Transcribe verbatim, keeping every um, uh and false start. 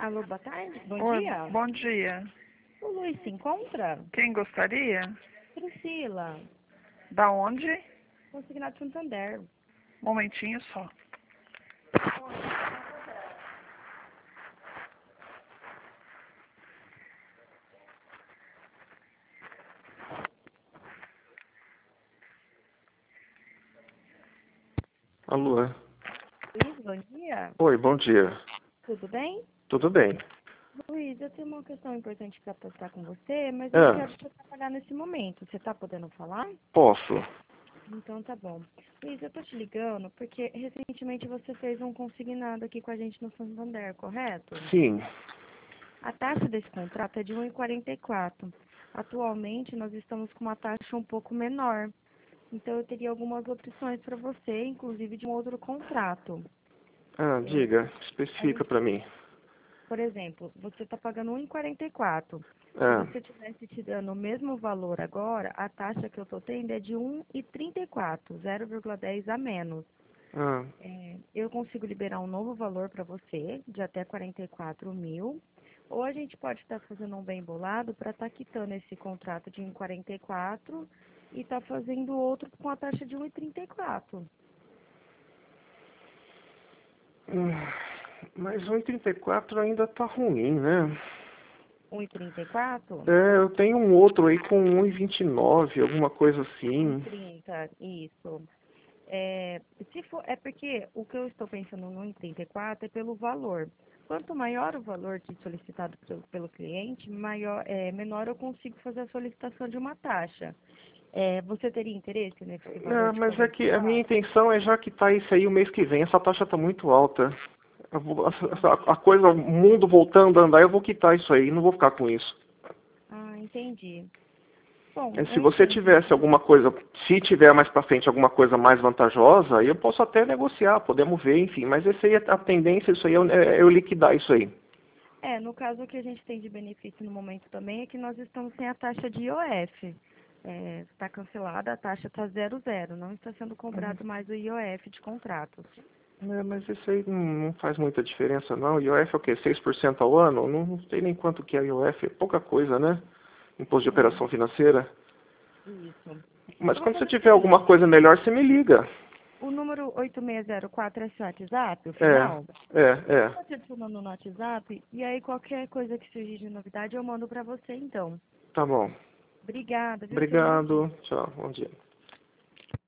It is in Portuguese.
Alô, boa tarde, bom Oi, dia. bom dia. O Luiz se encontra? Quem gostaria? Priscila, Da onde? consignado Santander. Momentinho só. Alô? Luiz, bom dia. Oi, bom dia. Tudo bem? Tudo bem? Luiz, eu tenho uma questão importante para tratar com você, mas eu não É, quero te atrapalhar nesse momento. Você está podendo falar? posso? Então tá bom. Luiz, eu tô te ligando porque recentemente você fez um consignado aqui com a gente no Santander, correto? Sim. A taxa desse contrato é de um vírgula quarenta e quatro. Atualmente nós estamos com uma taxa um pouco menor. Então eu teria algumas opções para você, inclusive de um outro contrato. Ah, É, diga, a especifica gente, pra mim. por exemplo, você está pagando um vírgula quarenta e quatro. Se Ah, você tivesse te dando o mesmo valor agora, a taxa que eu estou tendo é de um vírgula trinta e quatro, zero vírgula dez a menos. ah, É, eu consigo liberar um novo valor para você, de até quarenta e quatro mil. Ou a gente pode estar fazendo um bem bolado para estar quitando esse contrato de um vírgula quarenta e quatro e estar fazendo outro com a taxa de um vírgula trinta e quatro. hum, mas um e trinta e quatro ainda tá ruim, né? um vírgula trinta e quatro? É, eu tenho um outro aí com um e vinte e nove, alguma coisa assim. um vírgula trinta, isso. É, se for, é porque o que eu estou pensando no um vírgula trinta e quatro é pelo valor. Quanto maior o valor de solicitado pelo, pelo cliente, maior, é, menor eu consigo fazer a solicitação de uma taxa. É, você teria interesse nesse valor Ah, de mas é quarenta e que a minha quatro? intenção é já que tá isso aí o mês que vem, essa taxa tá muito alta. Eu vou- essa- essa- Entendi. a coisa, o mundo voltando a andar, eu vou quitar isso aí, não vou ficar com isso. Ah, entendi. Bom, É, eu se você entendo. tivesse alguma coisa, se tiver mais para frente alguma coisa mais vantajosa, aí eu posso até negociar, podemos ver, enfim. Mas esse aí, a tendência, isso aí é, é eu liquidar isso aí. É, no caso, o que a gente tem de benefício no momento também é que nós estamos sem a taxa de I O F. É, está cancelada, a taxa está zero zero, não está sendo cobrado mais o I O F de contratos. É, mas isso aí não, não faz muita diferença, não. I O F é o quê? seis por cento ao ano? Não, não sei nem quanto que é I O F, é pouca coisa, né? Imposto de É, operação financeira. isso. Mas Eu vou quando você fazer o tiver alguma seguinte, coisa melhor, você me liga. o número oito seis zero quatro é esse WhatsApp, o É, final? é, Eu é. estou te adicionando no WhatsApp e aí qualquer coisa que surgir de novidade eu mando para você então. Tá bom. Obrigada, viu? Tenha um bom dia. Obrigado. Tchau. Bom dia.